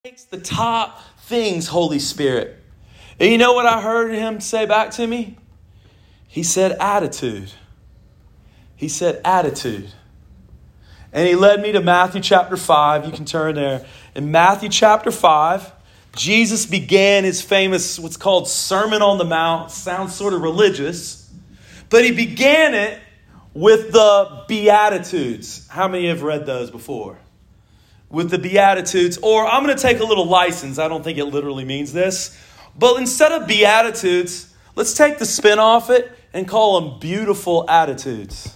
Takes the top things, Holy Spirit. And you know what I heard him say back to me? He said attitude. He said attitude. And he led me to Matthew chapter 5. You can turn there. In Matthew chapter 5, Jesus began his famous, what's called Sermon on the Mount. Sounds sort of religious. But he began it with the Beatitudes. How many have read those before? With the Beatitudes, or I'm going to take a little license. I don't think it literally means this. But instead of Beatitudes, let's take the spin off it and call them beautiful attitudes.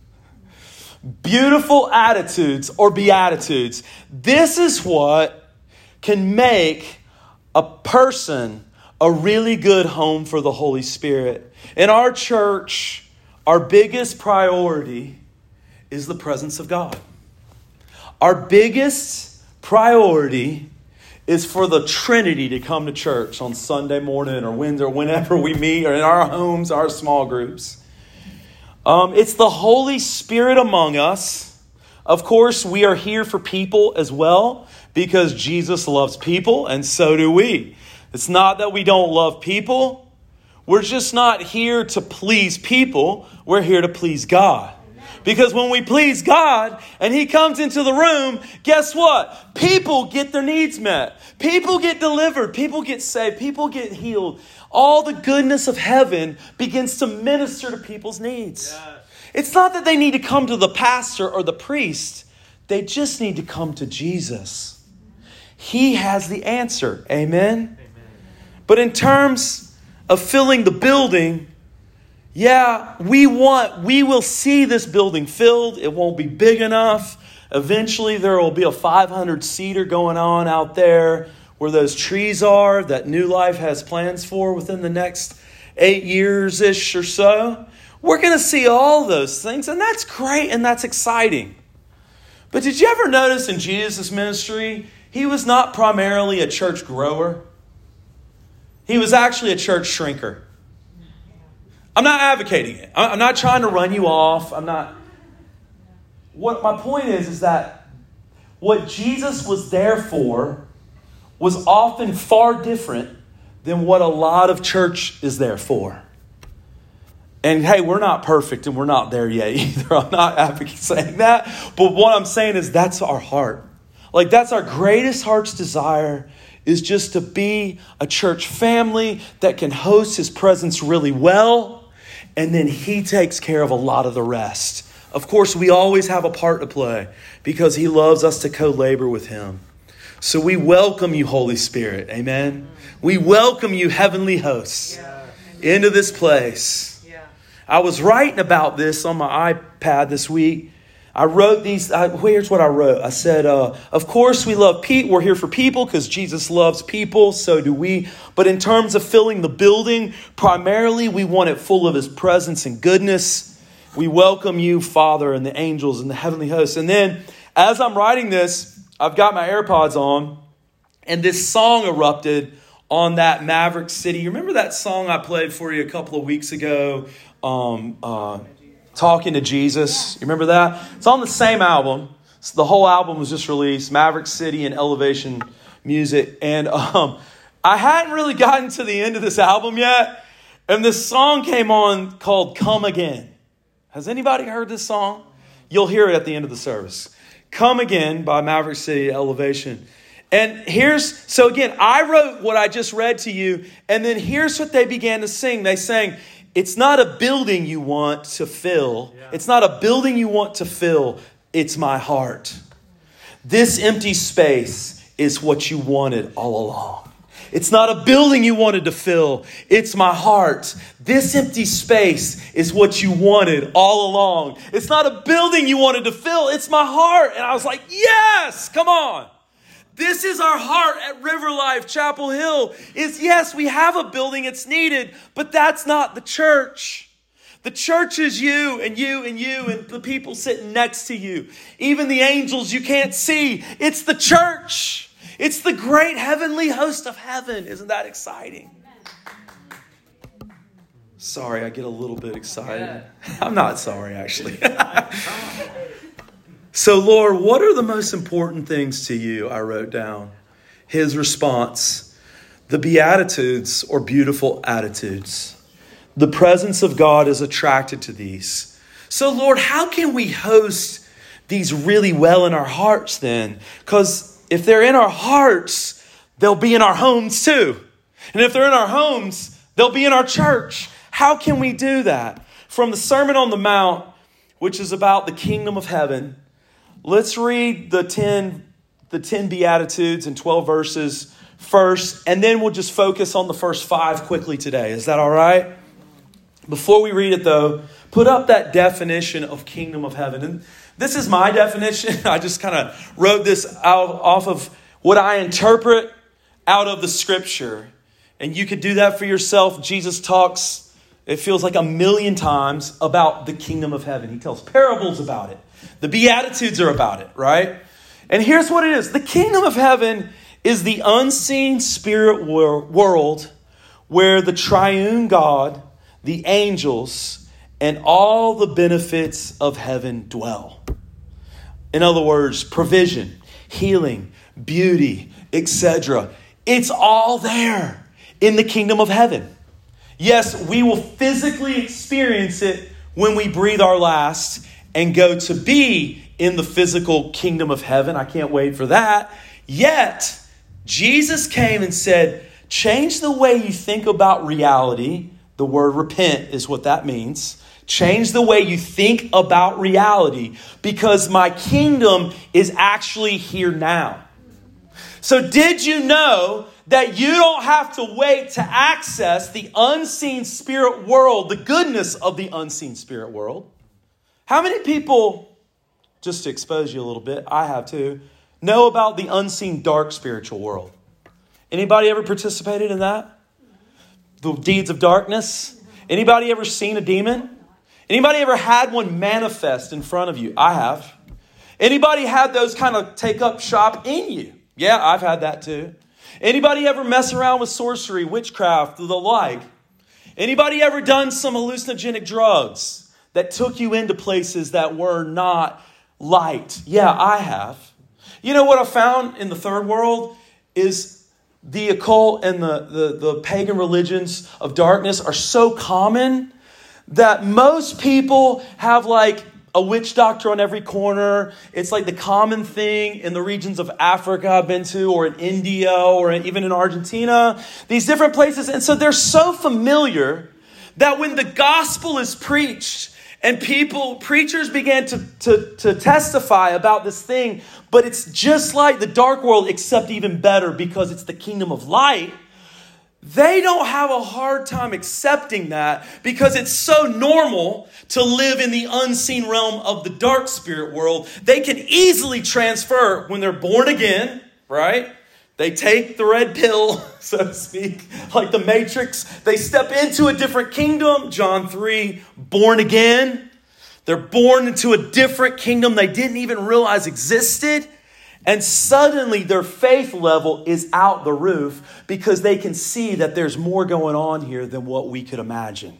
Beautiful attitudes or Beatitudes. This is what can make a person a really good home for the Holy Spirit. In our church, our biggest priority is the presence of God. Our biggest priority is for the Trinity to come to church on Sunday morning or Wednesday or whenever we meet, or in our homes, our small groups. It's the Holy Spirit among us. Of course, we are here for people as well because Jesus loves people and so do we. It's not that we don't love people. We're just not here to please people. We're here to please God. Because when we please God and He comes into the room, guess what? People get their needs met. People get delivered. People get saved. People get healed. All the goodness of heaven begins to minister to people's needs. Yes. It's not that they need to come to the pastor or the priest. They just need to come to Jesus. He has the answer. Amen? Amen. But in terms of filling the building, yeah, we will see this building filled. It won't be big enough. Eventually, there will be a 500-seater going on out there where those trees are that New Life has plans for within the next 8 years-ish or so. We're going to see all those things, and that's great and that's exciting. But did you ever notice in Jesus' ministry, He was not primarily a church grower. He was actually a church shrinker. I'm not advocating it. I'm not trying to run you off. What my point is that what Jesus was there for was often far different than what a lot of church is there for. And hey, we're not perfect and we're not there yet either. I'm not advocating saying that. But what I'm saying is that's our heart. Like that's our greatest heart's desire, is just to be a church family that can host His presence really well. And then He takes care of a lot of the rest. Of course, we always have a part to play because He loves us to co-labor with Him. So we welcome you, Holy Spirit. Amen. We welcome you, heavenly hosts, into this place. I was writing about this on my iPad this week. I wrote these. Here's what I wrote. I said, of course, we love people. We're here for people because Jesus loves people. So do we. But in terms of filling the building, primarily we want it full of His presence and goodness. We welcome you, Father, and the angels and the heavenly hosts. And then as I'm writing this, I've got my AirPods on, and this song erupted on that Maverick City. You remember that song I played for you a couple of weeks ago? Talking to Jesus. You remember that? It's on the same album. So the whole album was just released. Maverick City and Elevation Music. And I hadn't really gotten to the end of this album yet. And this song came on called Come Again. Has anybody heard this song? You'll hear it at the end of the service. Come Again by Maverick City Elevation. And so again, I wrote what I just read to you. And then here's what they began to sing. They sang, it's not a building you want to fill. Yeah. It's not a building you want to fill. It's my heart. This empty space is what you wanted all along. It's not a building you wanted to fill. It's my heart. This empty space is what you wanted all along. It's not a building you wanted to fill. It's my heart. And I was like, yes, come on. This is our heart at River Life Chapel Hill. Yes, we have a building, it's needed, but that's not the church. The church is you and you and you and the people sitting next to you. Even the angels you can't see. It's the church. It's the great heavenly host of heaven. Isn't that exciting? Sorry, I get a little bit excited. I'm not sorry, actually. So, Lord, what are the most important things to you? I wrote down. his response. The Beatitudes, or beautiful attitudes. The presence of God is attracted to these. So, Lord, how can we host these really well in our hearts then? Because if they're in our hearts, they'll be in our homes too. And if they're in our homes, they'll be in our church. How can we do that? From the Sermon on the Mount, which is about the kingdom of heaven, let's read the 10 Beatitudes in 12 verses first, and then we'll just focus on the first 5 quickly today. Is that all right? Before we read it, though, put up that definition of kingdom of heaven. And this is my definition. I just kind of wrote this out off of what I interpret out of the scripture. And you could do that for yourself. Jesus talks, it feels like 1,000,000 times, about the kingdom of heaven. He tells parables about it. The Beatitudes are about it, right? And here's what it is. The kingdom of heaven is the unseen spirit world where the triune God, the angels, and all the benefits of heaven dwell. In other words, provision, healing, beauty, etc. It's all there in the kingdom of heaven. Yes, we will physically experience it when we breathe our last and go to be in the physical kingdom of heaven. I can't wait for that. Yet, Jesus came and said, change the way you think about reality. The word repent is what that means. Change the way you think about reality, because my kingdom is actually here now. So did you know that you don't have to wait to access the unseen spirit world, the goodness of the unseen spirit world? How many people, just to expose you a little bit, I have too, know about the unseen dark spiritual world? Anybody ever participated in that? The deeds of darkness? Anybody ever seen a demon? Anybody ever had one manifest in front of you? I have. Anybody had those kind of take up shop in you? Yeah, I've had that too. Anybody ever mess around with sorcery, witchcraft, the like? Anybody ever done some hallucinogenic drugs that took you into places that were not light? Yeah, I have. You know what I found in the third world is the occult and the pagan religions of darkness are so common that most people have like a witch doctor on every corner. It's like the common thing in the regions of Africa I've been to, or in India, or even in Argentina, these different places. And so they're so familiar that when the gospel is preached and preachers began to testify about this thing, but it's just like the dark world, except even better because it's the kingdom of light. They don't have a hard time accepting that because it's so normal to live in the unseen realm of the dark spirit world. They can easily transfer when they're born again, right? They take the red pill, so to speak, like the Matrix. They step into a different kingdom. John 3, born again. They're born into a different kingdom they didn't even realize existed. And suddenly their faith level is out the roof because they can see that there's more going on here than what we could imagine.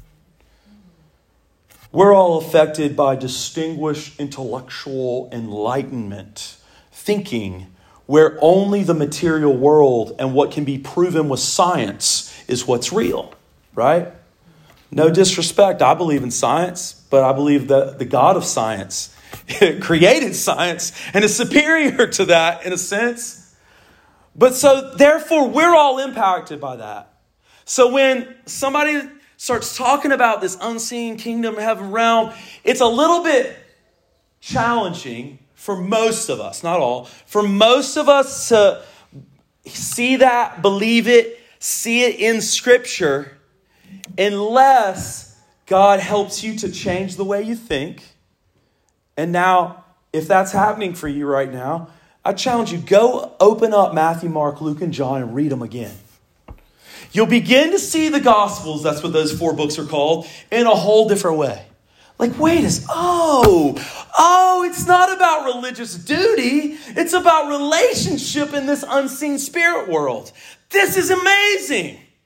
We're all affected by distinguished intellectual enlightenment, thinking where only the material world and what can be proven with science is what's real, right? No disrespect. I believe in science, but I believe that the God of science created science and is superior to that in a sense. But so therefore we're all impacted by that. So when somebody starts talking about this unseen kingdom heaven realm, it's a little bit challenging for most of us, not all, for most of us to see that, believe it, see it in Scripture, unless God helps you to change the way you think. And now, if that's happening for you right now, I challenge you, go open up Matthew, Mark, Luke, and John and read them again. You'll begin to see the Gospels, that's what those 4 books are called, in a whole different way. Like, wait a second. It's not about religious duty. It's about relationship in this unseen spirit world. This is amazing.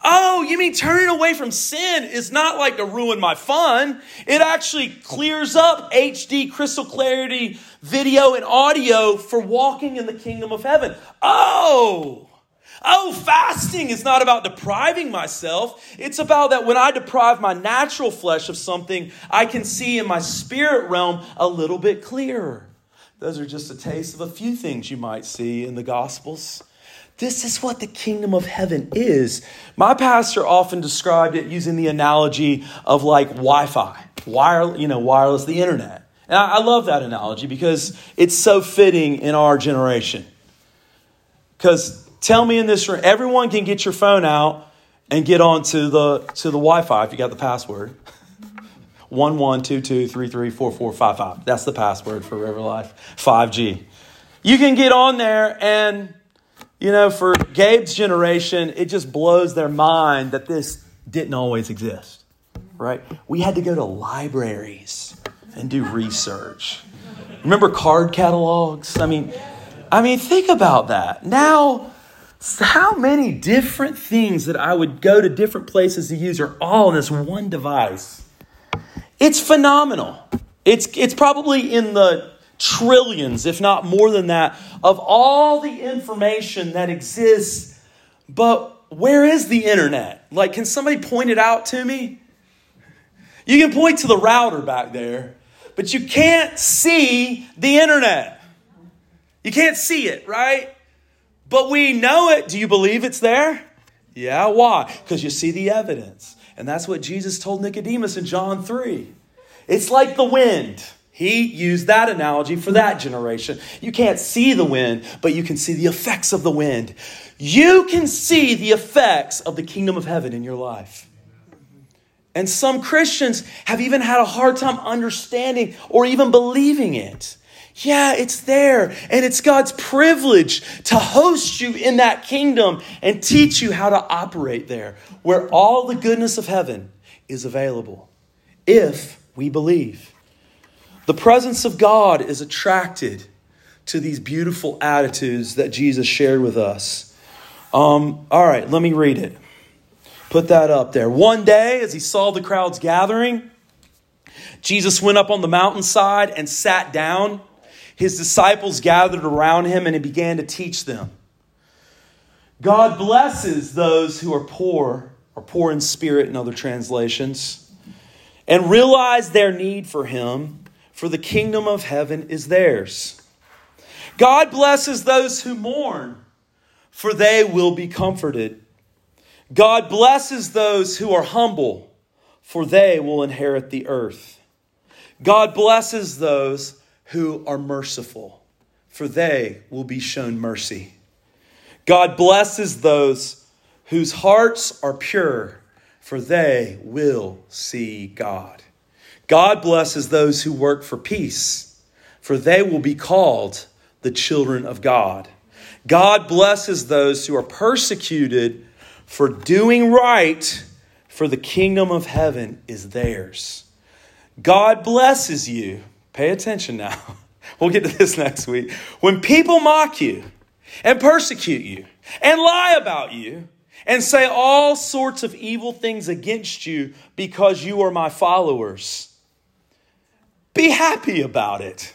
Oh, you mean turning away from sin is not like to ruin my fun. It actually clears up HD crystal clarity video and audio for walking in the kingdom of heaven. Oh, fasting is not about depriving myself. It's about that when I deprive my natural flesh of something, I can see in my spirit realm a little bit clearer. Those are just a taste of a few things you might see in the Gospels. This is what the kingdom of heaven is. My pastor often described it using the analogy of like Wi-Fi, wireless, the internet. And I love that analogy because it's so fitting in our generation. Because tell me in this room, everyone can get your phone out and get onto the Wi-Fi if you got the password. 1122334455. That's the password for River Life 5G. You can get on there and, for Gabe's generation, it just blows their mind that this didn't always exist, right? We had to go to libraries and do research. Remember card catalogs? I mean, think about that. Now, how many different things that I would go to different places to use are all in this one device? It's phenomenal. It's probably in the trillions, if not more than that, of all the information that exists. But where is the internet? Like, can somebody point it out to me? You can point to the router back there, but you can't see the internet. You can't see it, right? But we know it. Do you believe it's there? Yeah, why? Because you see the evidence. And that's what Jesus told Nicodemus in John 3. It's like the wind. He used that analogy for that generation. You can't see the wind, but you can see the effects of the wind. You can see the effects of the kingdom of heaven in your life. And some Christians have even had a hard time understanding or even believing it. Yeah, it's there. And it's God's privilege to host you in that kingdom and teach you how to operate there, where all the goodness of heaven is available, if we believe. The presence of God is attracted to these beautiful attitudes that Jesus shared with us. All right, let me read it. Put that up there. One day, as he saw the crowds gathering, Jesus went up on the mountainside and sat down. His disciples gathered around him and he began to teach them. God blesses those who are poor, or poor in spirit in other translations, and realize their need for him, for the kingdom of heaven is theirs. God blesses those who mourn, for they will be comforted. God blesses those who are humble, for they will inherit the earth. God blesses those who are merciful, for they will be shown mercy. God blesses those whose hearts are pure, for they will see God. God blesses those who work for peace, for they will be called the children of God. God blesses those who are persecuted for doing right, for the kingdom of heaven is theirs. God blesses you. Pay attention now. We'll get to this next week. When people mock you and persecute you and lie about you and say all sorts of evil things against you because you are my followers, be happy about it.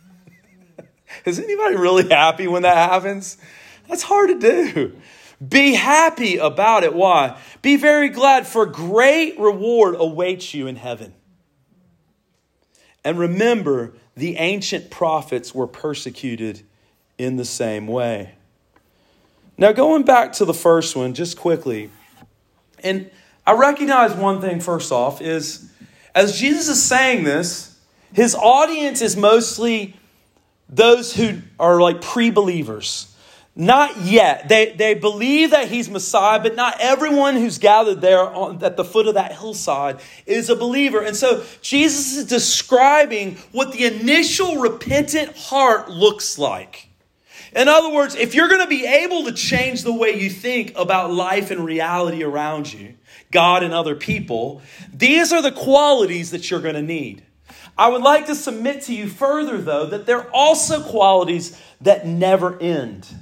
Is anybody really happy when that happens? That's hard to do. Be happy about it. Why? Be very glad, for great reward awaits you in heaven. And remember, the ancient prophets were persecuted in the same way. Now, going back to the first one, just quickly, and I recognize one thing first off is, as Jesus is saying this, his audience is mostly those who are like pre-believers. Not yet. They believe that he's Messiah, but not everyone who's gathered there at the foot of that hillside is a believer. And so Jesus is describing what the initial repentant heart looks like. In other words, if you're going to be able to change the way you think about life and reality around you, God and other people, these are the qualities that you're going to need. I would like to submit to you further, though, that there are also qualities that never end.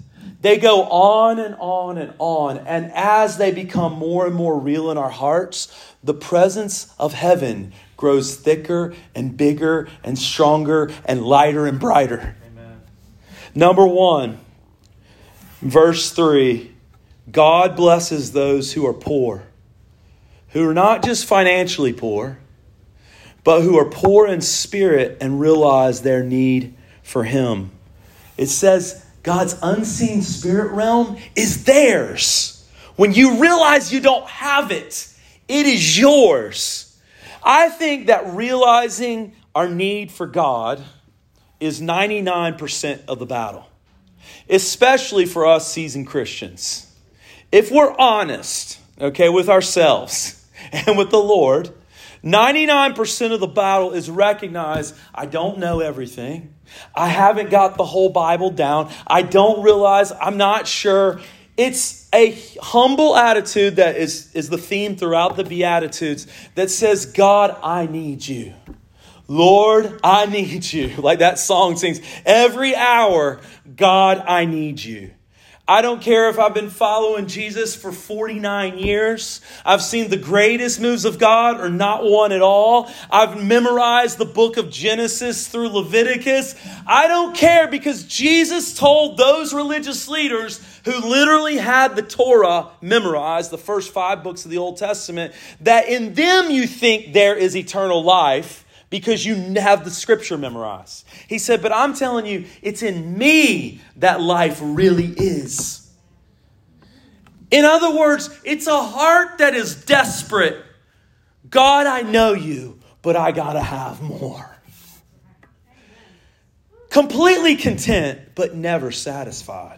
They go on and on and on. And as they become more and more real in our hearts, the presence of heaven grows thicker and bigger and stronger and lighter and brighter. Amen. Number 1, verse 3, God blesses those who are poor, who are not just financially poor, but who are poor in spirit and realize their need for Him. It says God's unseen spirit realm is theirs. When you realize you don't have it, it is yours. I think that realizing our need for God is 99% of the battle, especially for us seasoned Christians. If we're honest, with ourselves and with the Lord, 99% of the battle is recognize I don't know everything. I haven't got the whole Bible down. I don't realize, I'm not sure. It's a humble attitude that is the theme throughout the Beatitudes that says, God, I need you. Lord, I need you. Like that song sings, every hour, God, I need you. I don't care if I've been following Jesus for 49 years. I've seen the greatest moves of God or not one at all. I've memorized the book of Genesis through Leviticus. I don't care because Jesus told those religious leaders who literally had the Torah memorized, the first 5 books of the Old Testament, that in them you think there is eternal life because you have the scripture memorized. He said, but I'm telling you, it's in me that life really is. In other words, it's a heart that is desperate. God, I know you, but I gotta have more. Completely content, but never satisfied.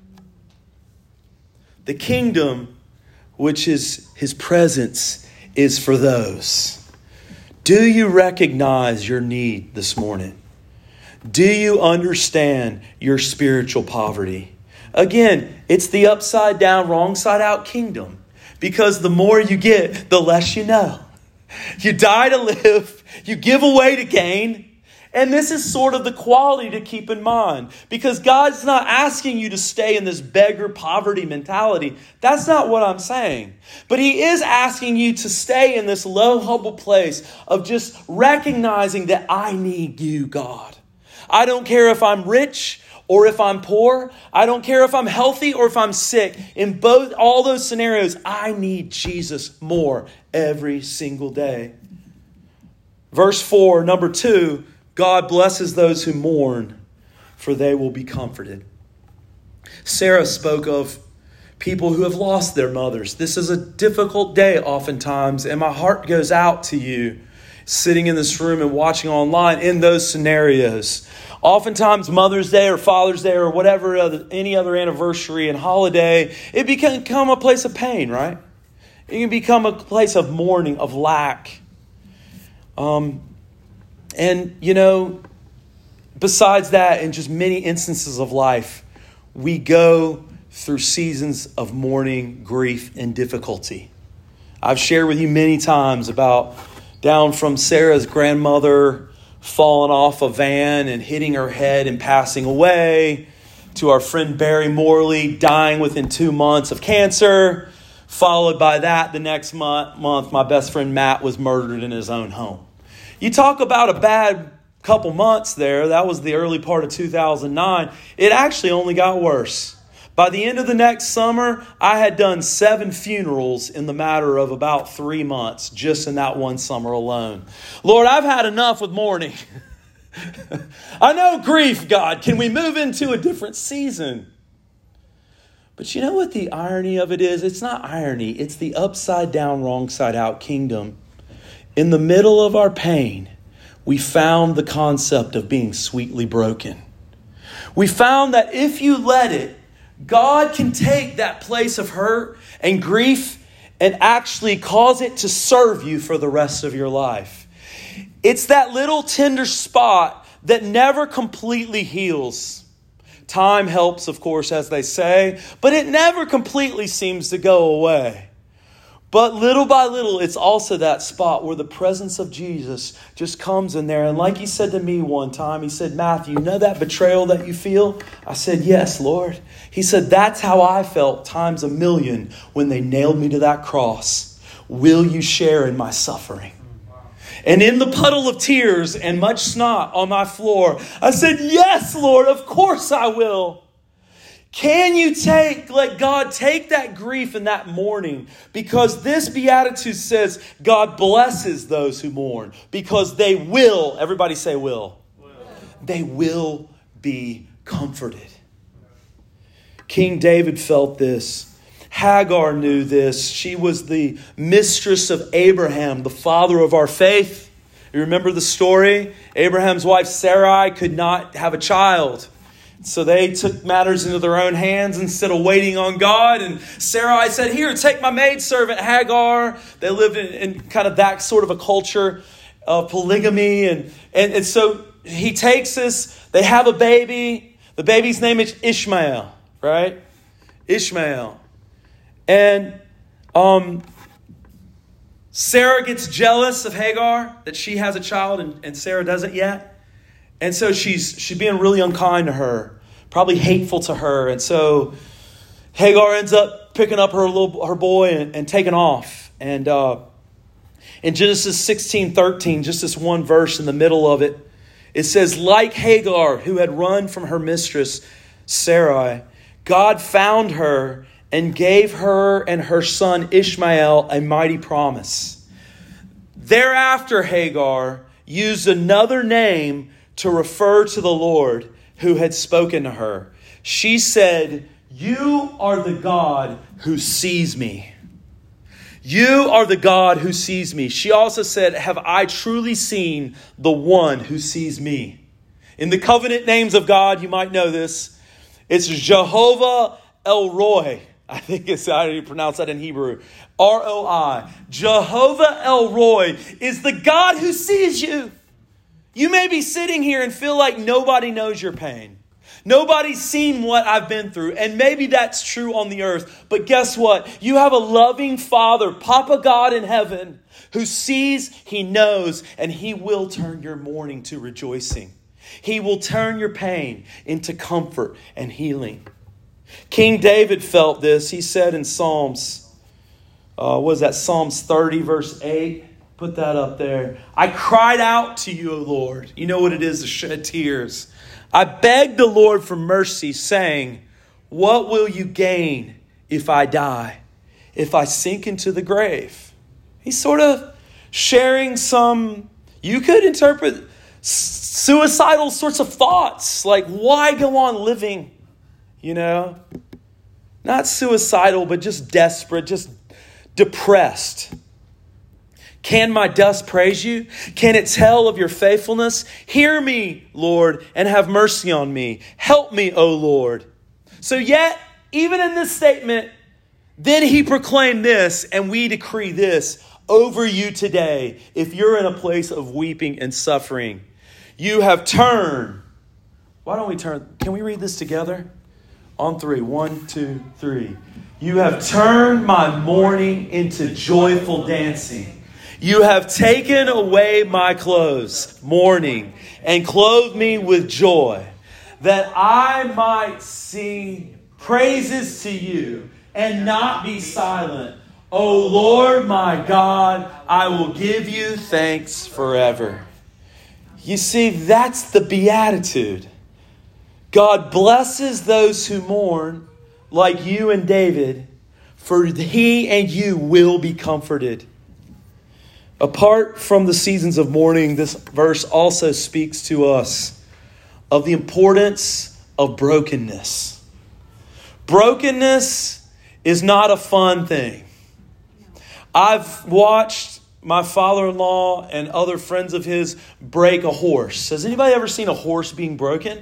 The kingdom, which is His presence, is for those. Do you recognize your need this morning? Do you understand your spiritual poverty? Again, it's the upside down, wrong side out kingdom. Because the more you get, the less you know. You die to live, you give away to gain. And this is sort of the quality to keep in mind. Because God's not asking you to stay in this beggar poverty mentality. That's not what I'm saying. But He is asking you to stay in this low, humble place of just recognizing that I need you, God. I don't care if I'm rich or if I'm poor. I don't care if I'm healthy or if I'm sick. In all those scenarios, I need Jesus more every single day. Verse 4, number 2, God blesses those who mourn, for they will be comforted. Sarah spoke of people who have lost their mothers. This is a difficult day oftentimes, and my heart goes out to you sitting in this room and watching online in those scenarios. Oftentimes Mother's Day or Father's Day or whatever any other anniversary and holiday, it can become a place of pain, right? It can become a place of mourning, of lack. And, besides that, in just many instances of life, we go through seasons of mourning, grief, and difficulty. I've shared with you many times about down from Sarah's grandmother falling off a van and hitting her head and passing away, to our friend Barry Morley dying within 2 months of cancer, followed by that the next month, my best friend Matt was murdered in his own home. You talk about a bad couple months there. That was the early part of 2009. It actually only got worse. By the end of the next summer, I had done 7 funerals in the matter of about 3 months, just in that one summer alone. Lord, I've had enough with mourning. I know grief, God. Can we move into a different season? But you know what the irony of it is? It's not irony. It's the upside down, wrong side out kingdom. In the middle of our pain, we found the concept of being sweetly broken. We found that if you let it, God can take that place of hurt and grief and actually cause it to serve you for the rest of your life. It's that little tender spot that never completely heals. Time helps, of course, as they say, but it never completely seems to go away. But little by little, it's also that spot where the presence of Jesus just comes in there. And like he said to me one time, he said, Matthew, you know that betrayal that you feel? I said, yes, Lord. He said, that's how I felt times a million when they nailed me to that cross. Will you share in my suffering? And in the puddle of tears and much snot on my floor, I said, yes, Lord, of course I will. Can you let God take that grief and that mourning? Because this beatitude says God blesses those who mourn because they will, everybody say will. They will be comforted. King David felt this. Hagar knew this. She was the mistress of Abraham, the father of our faith. You remember the story? Abraham's wife Sarai could not have a child. So they took matters into their own hands instead of waiting on God. And Sarai said, here, take my maidservant Hagar. They lived in kind of that sort of a culture of polygamy. And so he takes this. They have a baby. The baby's name is Ishmael, right? Ishmael. And Sarah gets jealous of Hagar that she has a child and Sarah doesn't yet. And so she's being really unkind to her, probably hateful to her. And so Hagar ends up picking up her boy and taking off. And in Genesis 16:13, just this one verse in the middle of it, it says, like Hagar, who had run from her mistress Sarai, God found her and gave her and her son Ishmael a mighty promise. Thereafter, Hagar used another name to refer to the Lord who had spoken to her. She said, you are the God who sees me. You are the God who sees me. She also said, have I truly seen the one who sees me? In the covenant names of God, you might know this. It's Jehovah El Roi. I think it's how do you pronounce that in Hebrew? R-O-I. Jehovah El Roi is the God who sees you. You may be sitting here and feel like nobody knows your pain. Nobody's seen what I've been through. And maybe that's true on the earth. But guess what? You have a loving Father, Papa God in heaven, who sees, He knows, and He will turn your mourning to rejoicing. He will turn your pain into comfort and healing. King David felt this. He said in Psalms, Psalms 30 verse 8. Put that up there. I cried out to you, O Lord. You know what it is to shed tears. I begged the Lord for mercy, saying, what will you gain if I die, if I sink into the grave? He's sort of sharing some, you could interpret suicidal sorts of thoughts. Like, why go on living? You know? Not suicidal, but just desperate, just depressed. Can my dust praise you? Can it tell of your faithfulness? Hear me, Lord, and have mercy on me. Help me, O Lord. So yet, even in this statement, then he proclaimed this, and we decree this over you today. If you're in a place of weeping and suffering, you have turned. Why don't we turn? Can we read this together? On 3. 1, 2, 3. You have turned my mourning into joyful dancing. You have taken away my clothes, mourning, and clothed me with joy, that I might sing praises to you and not be silent. O Lord my God, I will give you thanks forever. You see, that's the beatitude. God blesses those who mourn, like you and David, for he and you will be comforted. Apart from the seasons of mourning, this verse also speaks to us of the importance of brokenness. Brokenness is not a fun thing. I've watched my father-in-law and other friends of his break a horse. Has anybody ever seen a horse being broken?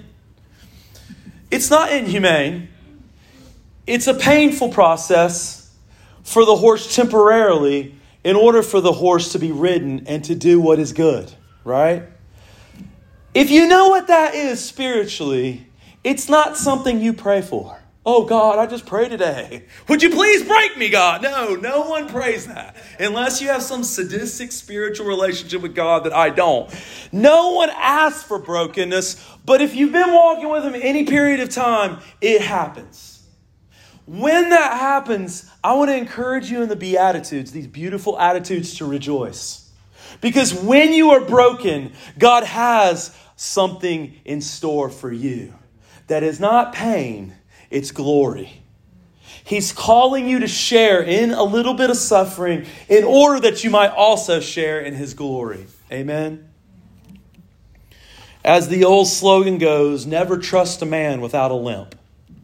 It's not inhumane. It's a painful process for the horse temporarily, in order for the horse to be ridden and to do what is good, right? If you know what that is spiritually, it's not something you pray for. Oh, God, I just prayed today. Would you please break me, God? No one prays that. Unless you have some sadistic spiritual relationship with God that I don't. No one asks for brokenness, but if you've been walking with Him any period of time, it happens. When that happens, I want to encourage you in the Beatitudes, these beautiful attitudes, to rejoice. Because when you are broken, God has something in store for you that is not pain, it's glory. He's calling you to share in a little bit of suffering in order that you might also share in His glory. Amen. As the old slogan goes, never trust a man without a limp.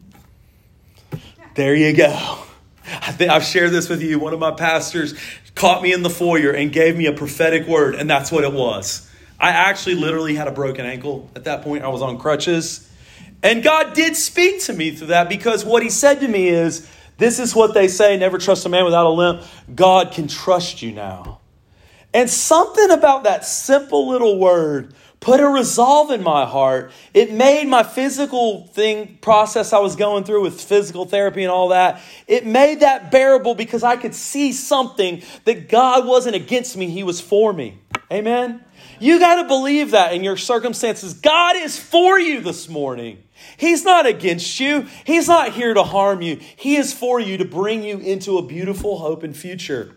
There you go. I think I've shared this with you. One of my pastors caught me in the foyer and gave me a prophetic word, and that's what it was. I actually literally had a broken ankle at that point. I was on crutches. And God did speak to me through that, because what He said to me is, this is what they say, never trust a man without a limp. God can trust you now. And something about that simple little word put a resolve in my heart. It made my physical process I was going through with physical therapy and all that, it made that bearable, because I could see something that God wasn't against me. He was for me. Amen. You got to believe that in your circumstances. God is for you this morning. He's not against you. He's not here to harm you. He is for you to bring you into a beautiful hope and future.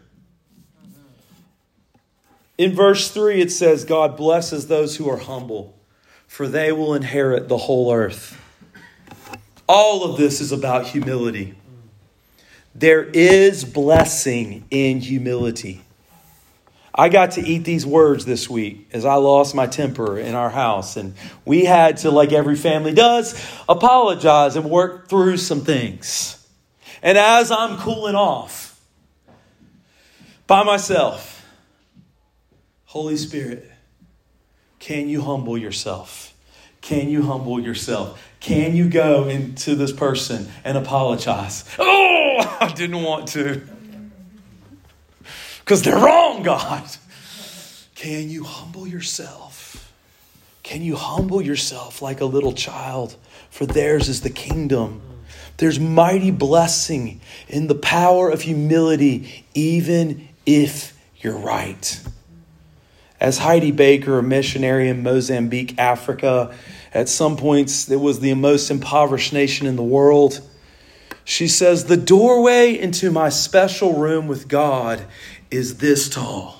In verse 3, it says, God blesses those who are humble, for they will inherit the whole earth. All of this is about humility. There is blessing in humility. I got to eat these words this week as I lost my temper in our house. And we had to, like every family does, apologize and work through some things. And as I'm cooling off by myself, Holy Spirit, can you humble yourself? Can you humble yourself? Can you go into this person and apologize? Oh, I didn't want to. Because they're wrong, God. Can you humble yourself? Can you humble yourself like a little child? For theirs is the kingdom. There's mighty blessing in the power of humility, even if you're right. As Heidi Baker, a missionary in Mozambique, Africa, at some points it was the most impoverished nation in the world. She says, the doorway into my special room with God is this tall.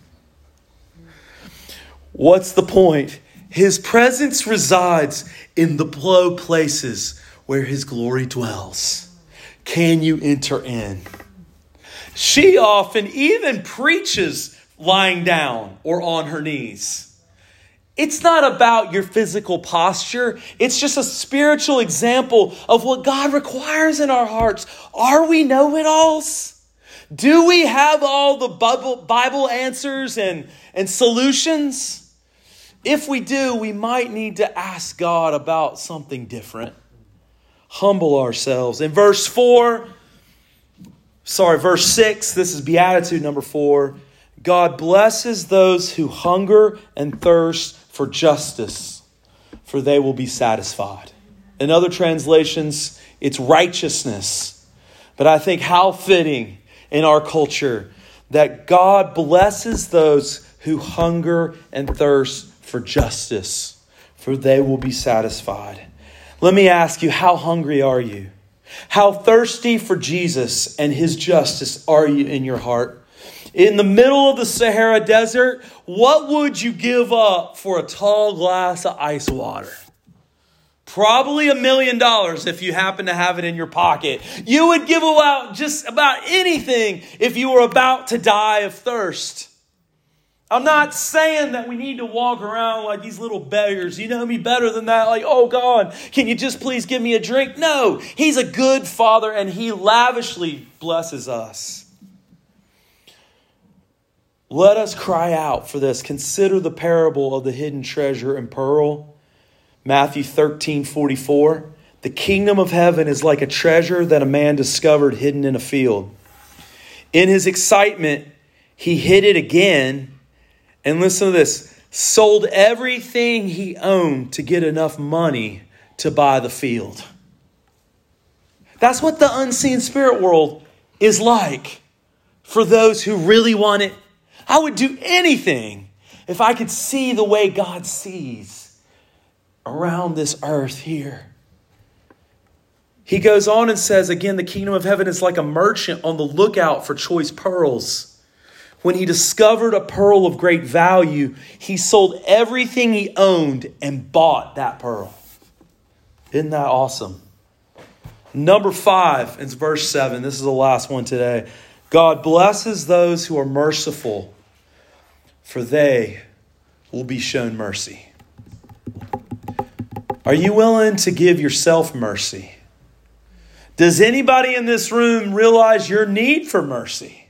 What's the point? His presence resides in the low places where His glory dwells. Can you enter in? She often even preaches lying down or on her knees. It's not about your physical posture. It's just a spiritual example of what God requires in our hearts. Are we know-it-alls? Do we have all the Bible answers and solutions? If we do, we might need to ask God about something different. Humble ourselves. In verse 6, this is Beatitude number 4. God blesses those who hunger and thirst for justice, for they will be satisfied. In other translations, it's righteousness. But I think how fitting in our culture that God blesses those who hunger and thirst for justice, for they will be satisfied. Let me ask you, how hungry are you? How thirsty for Jesus and His justice are you in your heart? In the middle of the Sahara Desert, what would you give up for a tall glass of ice water? Probably $1 million if you happen to have it in your pocket. You would give out just about anything if you were about to die of thirst. I'm not saying that we need to walk around like these little beggars. You know me better than that. Like, oh God, can you just please give me a drink? No, He's a good Father and He lavishly blesses us. Let us cry out for this. Consider the parable of the hidden treasure and pearl. Matthew 13:44. The kingdom of heaven is like a treasure that a man discovered hidden in a field. In his excitement, he hid it again. And listen to this. Sold everything he owned to get enough money to buy the field. That's what the unseen spirit world is like for those who really want it. I would do anything if I could see the way God sees around this earth here. He goes on and says, again, the kingdom of heaven is like a merchant on the lookout for choice pearls. When he discovered a pearl of great value, he sold everything he owned and bought that pearl. Isn't that awesome? Number 5, it's verse 7. This is the last one today. God blesses those who are merciful, for they will be shown mercy. Are you willing to give yourself mercy? Does anybody in this room realize your need for mercy?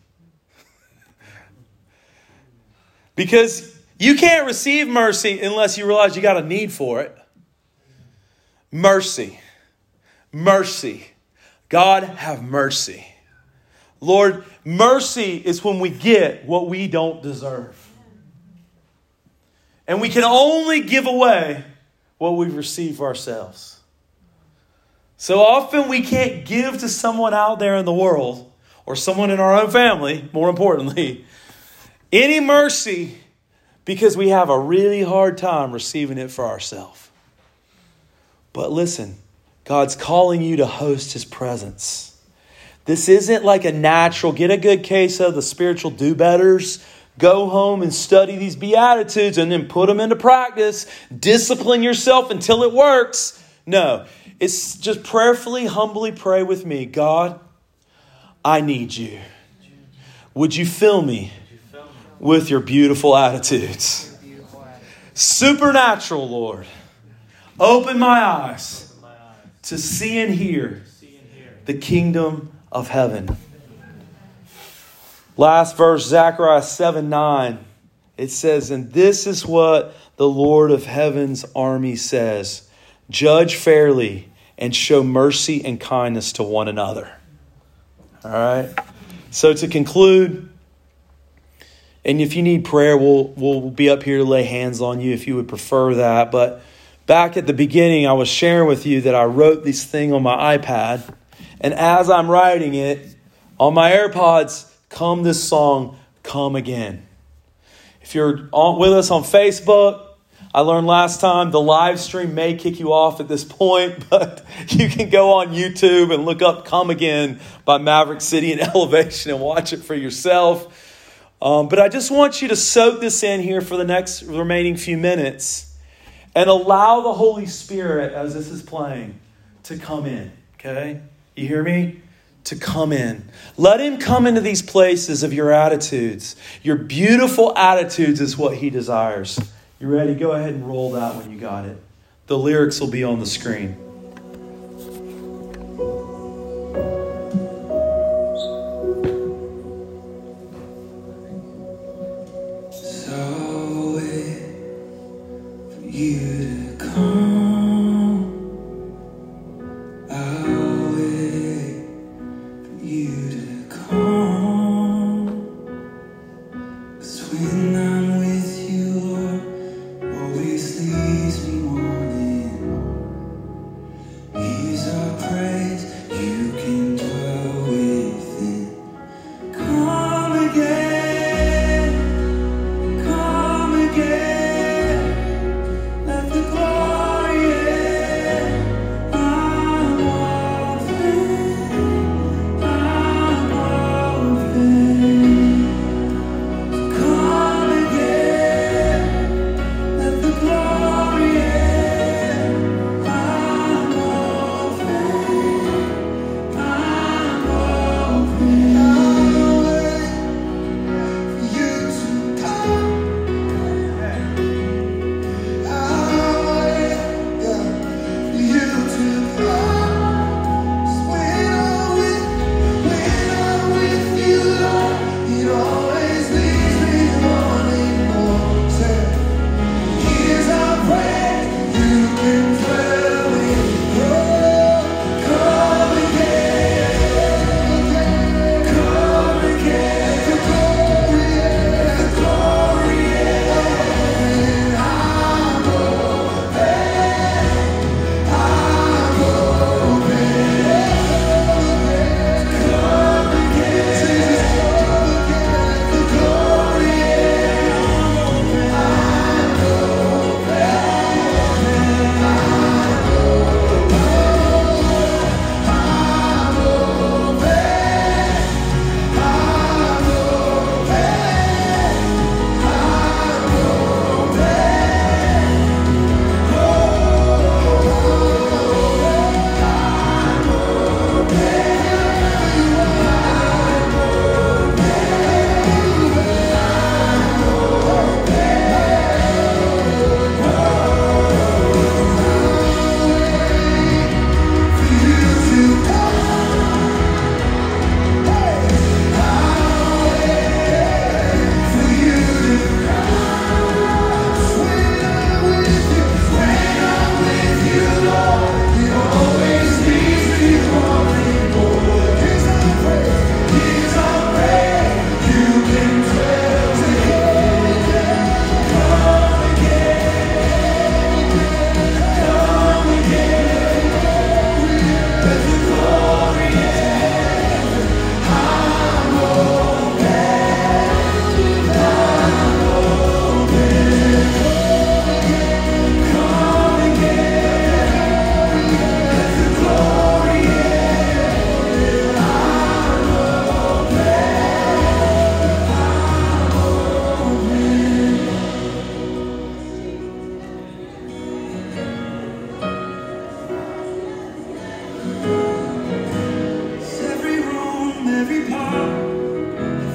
Because you can't receive mercy unless you realize you got a need for it. Mercy. Mercy. God, have mercy. Lord, mercy is when we get what we don't deserve. And we can only give away what we've received for ourselves. So often we can't give to someone out there in the world, or someone in our own family, more importantly, any mercy because we have a really hard time receiving it for ourselves. But listen, God's calling you to host His presence. This isn't like a natural, get a good case of the spiritual do-betters, go home and study these Beatitudes and then put them into practice, discipline yourself until it works. No, it's just prayerfully, humbly pray with me. God, I need you. Would you fill me with your beautiful attitudes? Supernatural, Lord. Open my eyes to see and hear the kingdom of heaven. Last verse, Zechariah 7:9. It says, and this is what the Lord of heaven's army says. Judge fairly and show mercy and kindness to one another. All right. So to conclude, and if you need prayer, we'll be up here to lay hands on you if you would prefer that. But back at the beginning, I was sharing with you that I wrote this thing on my iPad. And as I'm writing it, on my AirPods, come this song, Come Again. If you're with us on Facebook, I learned last time the live stream may kick you off at this point, but you can go on YouTube and look up Come Again by Maverick City and Elevation and watch it for yourself. But I just want you to soak this in here for the next remaining few minutes and allow the Holy Spirit, as this is playing, to come in. Okay? You hear me? To come in. Let Him come into these places of your attitudes. Your beautiful attitudes is what He desires. You ready? Go ahead and roll that when you got it. The lyrics will be on the screen. So wait for you to come. I'll wait for you to come. 'Cause when I'm with you, Lord, always leaves me wanting more. He's our praise, you can dwell within. Come again, let the glory in. I'm all in, I'm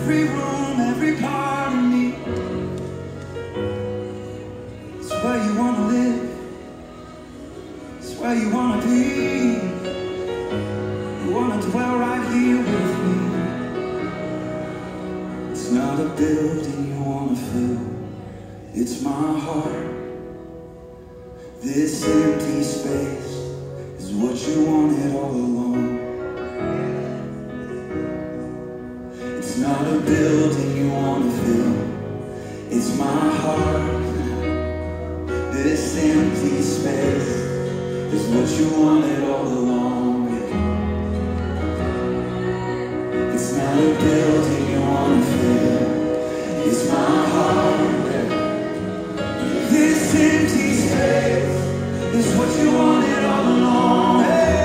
every room, every part of me. It's where you want to live. It's where you want to be. You want to dwell right here with me. It's not a building you want to fill. It's my heart. This empty space is what you wanted all along. It's not a building you want to fill. It's my heart. This empty space is what you wanted all along. It's not a building you want to fill. It's my heart. This empty space is what you wanted all along.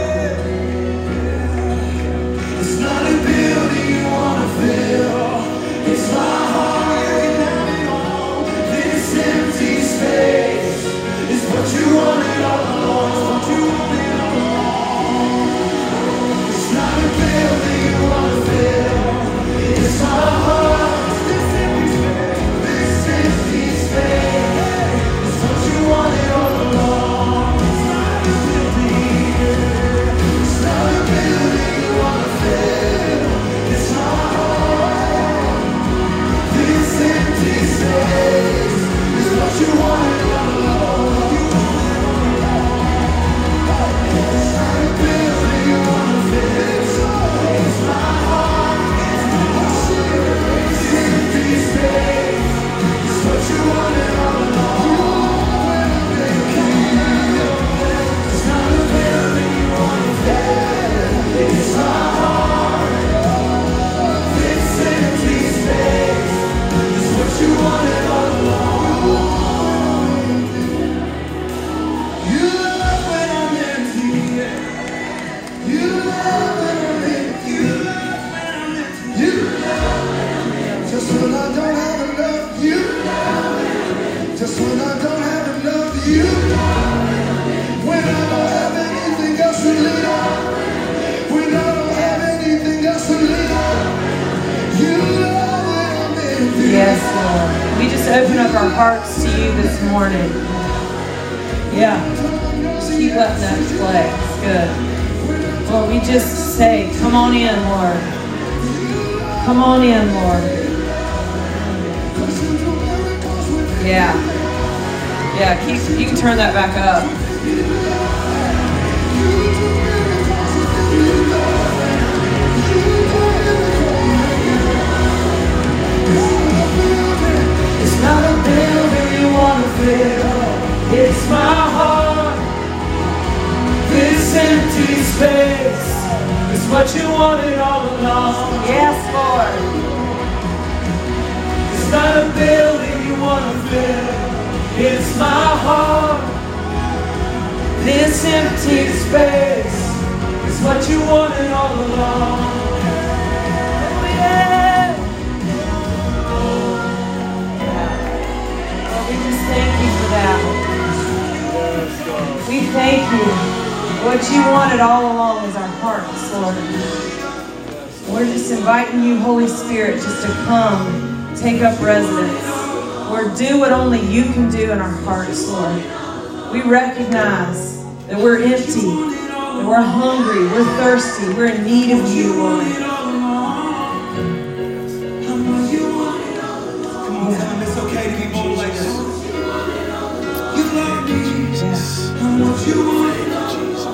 It's not a building you want to fill. It's my heart. This empty space is what you wanted all along. It's what you wanted all along. It's not a building you want to fill. It's my heart. This empty space. This empty space is what you wanted all along. It's not a building. It's not a building you want to fill. It's my heart. This empty space is what you wanted all along. It's not a building you want to fill. It's my heart. This empty space is what you wanted all along. It's not a building you want to fill. It's my heart. This empty space is what you wanted all along. You love when I'm empty. You love when I'm empty. You love when I'm empty. You love just when I don't have enough. You love just when I don't have enough. You love when I don't have anything else to lean on. When I don't have anything else to lean on. You love when I'm empty. Yes, Lord. We just open up our hearts to you this morning. Yeah. Just keep letting that play. It's good. Lord, we just say, come on in, Lord. Come on in, Lord. Yeah. Yeah, you can turn that back up. It's not a building you want to fill. It's my heart. This empty space is what you wanted all along. Yes, Lord. It's not a building you want to fill. It's my heart. This empty space is what you wanted all along. Oh, yeah. Lord, we just thank you for that. We thank you. What you wanted all along is our hearts, Lord. We're just inviting you, Holy Spirit, just to come, take up residence. Lord, do what only you can do in our hearts, Lord. We recognize that we're empty, that we're hungry, we're thirsty, we're in need of you, Lord. Come on, tell them it's okay to be bold like this. You love me, Jesus. I'm what you wanted all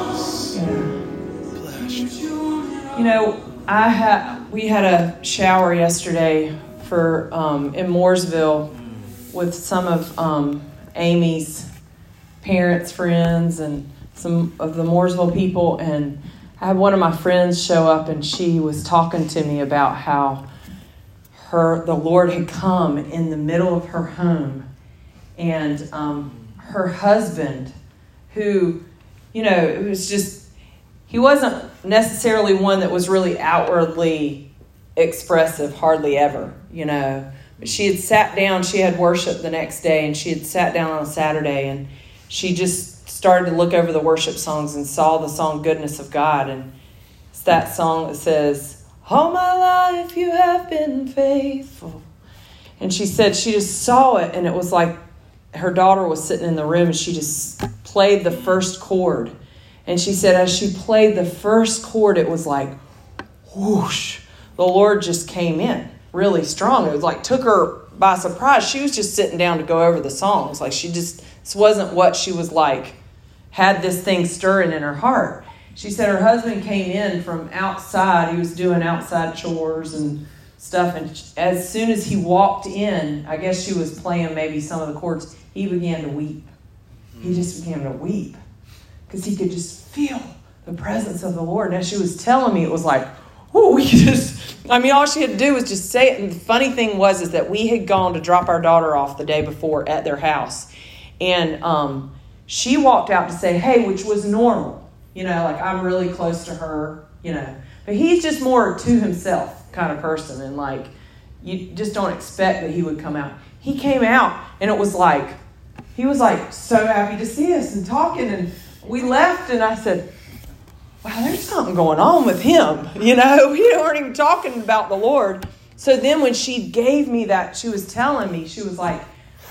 along. You know, we had a shower yesterday for in Mooresville with some of Amy's parents, friends, and some of the Mooresville people, and I had one of my friends show up, and she was talking to me about how the Lord had come in the middle of her home, and her husband, who, you know, it was just, he wasn't necessarily one that was really outwardly expressive, hardly ever, you know. But she had sat down, she had worship the next day, and she had sat down on a Saturday, and she just started to look over the worship songs and saw the song Goodness of God. And it's that song that says, All my life you have been faithful. And she said she just saw it, and it was like her daughter was sitting in the room, and she just played the first chord. And she said as she played the first chord, it was like, whoosh. The Lord just came in really strong. It was like took her by surprise. She was just sitting down to go over the songs. Like this wasn't what she was like, had this thing stirring in her heart. She said her husband came in from outside. He was doing outside chores and stuff. And as soon as he walked in, I guess she was playing maybe some of the chords, he began to weep. He just began to weep because he could just feel the presence of the Lord. And as she was telling me, it was like, oh, all she had to do was just say it. And the funny thing is that we had gone to drop our daughter off the day before at their house. And she walked out to say, hey, which was normal. Like I'm really close to her, But he's just more to himself kind of person. And like, you just don't expect that he would come out. He came out and it was like, he was like so happy to see us and talking. And we left and I said, wow, there's something going on with him. We weren't even talking about the Lord. So then when she gave me that, she was telling me, she was like,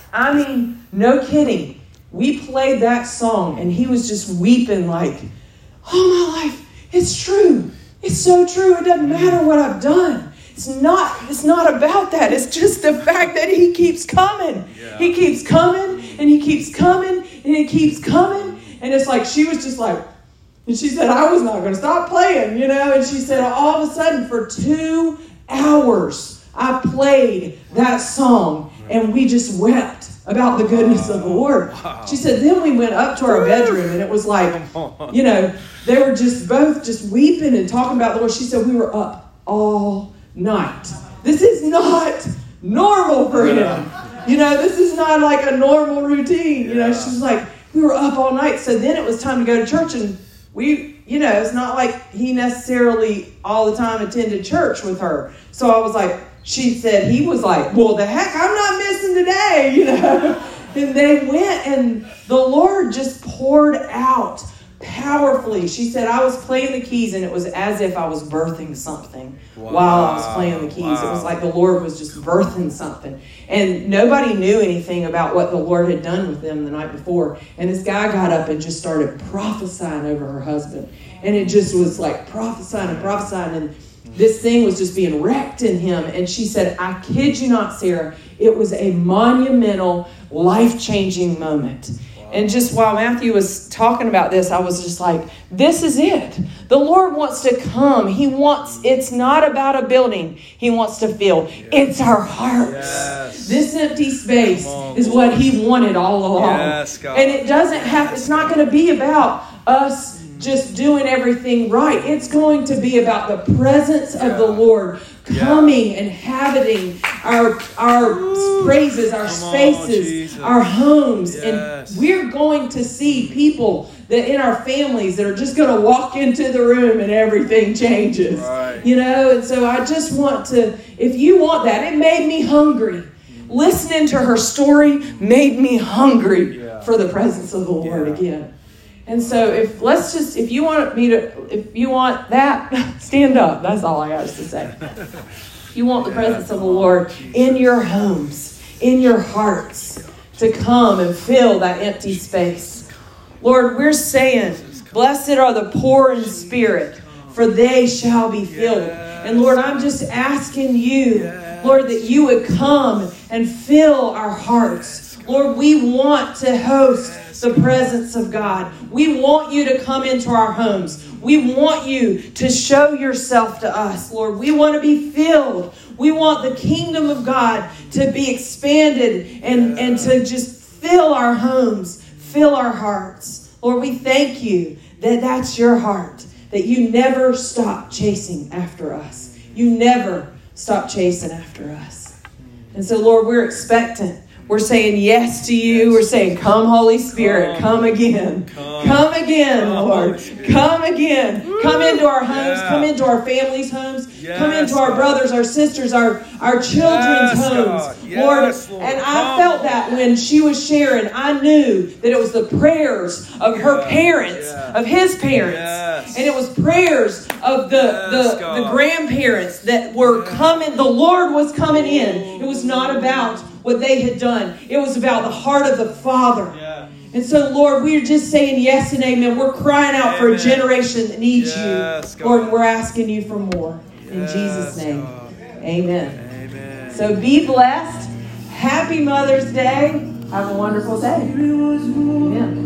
no kidding. We played that song and he was just weeping like, oh my life, it's true. It's so true. It doesn't matter what I've done. It's not about that. It's just the fact that he keeps coming. Yeah. He keeps coming and he keeps coming and he keeps coming. And it's like, she was just like, and she said, I was not going to stop playing, And she said, all of a sudden for 2 hours, I played that song and we just wept about the goodness of the Lord. Wow. She said, then we went up to our bedroom and it was like, they were just both just weeping and talking about the Lord. She said, we were up all night. This is not normal for him. This is not like a normal routine. She's like, we were up all night. So then it was time to go to church and it's not like he necessarily all the time attended church with her. So I was like, she said, he was like, well, the heck, I'm not missing today, And they went and the Lord just poured out powerfully. She said, I was playing the keys and it was as if I was birthing something while I was playing the keys. Wow. It was like the Lord was just birthing something. And nobody knew anything about what the Lord had done with them the night before. And this guy got up and just started prophesying over her husband. And it just was like prophesying. And this thing was just being wrecked in him. And she said, I kid you not, Sarah, it was a monumental, life-changing moment. And just while Matthew was talking about this, I was just like, this is it. The Lord wants to come. It's not about a building he wants to fill. It's our hearts. Yes. This empty space is what he wanted all along. Yes, God. And it's not going to be about us just doing everything right. It's going to be about the presence of the Lord coming and inhabiting our praises, our spaces, our homes. Yes. And we're going to see people that in our families that are just going to walk into the room and everything changes. Right. And so I just want to, if you want that, it made me hungry. Listening to her story made me hungry for the presence of the Lord again. And so if you want that, stand up. That's all I got to say. If you want the presence of the Lord in your homes, in your hearts, to come and fill that empty space. Lord, we're saying, blessed are the poor in spirit, for they shall be filled. And Lord, I'm just asking you, Lord, that you would come and fill our hearts. Lord, we want to host the presence of God. We want you to come into our homes. We want you to show yourself to us, Lord. We want to be filled. We want the kingdom of God to be expanded and to just fill our homes, fill our hearts. Lord, we thank you that that's your heart, that you never stop chasing after us. You never stop chasing after us. And so, Lord, we're expectant. We're saying yes to you. We're saying, come, Holy Spirit, come again. Come again, Lord. Come again. Come into our homes. Come into our families' homes. come into our brothers, our sisters, our children's homes. Lord, and I felt that when she was sharing, I knew that it was the prayers of her parents, of his parents, and it was prayers of the grandparents that were coming. The Lord was coming in. It was not about what they had done. It was about the heart of the Father. And so, Lord, we're just saying yes and amen. We're crying out for a generation that needs you. Lord, and we're asking you for more. In Jesus' name. Amen. So be blessed. Happy Mother's Day. Have a wonderful day. Amen.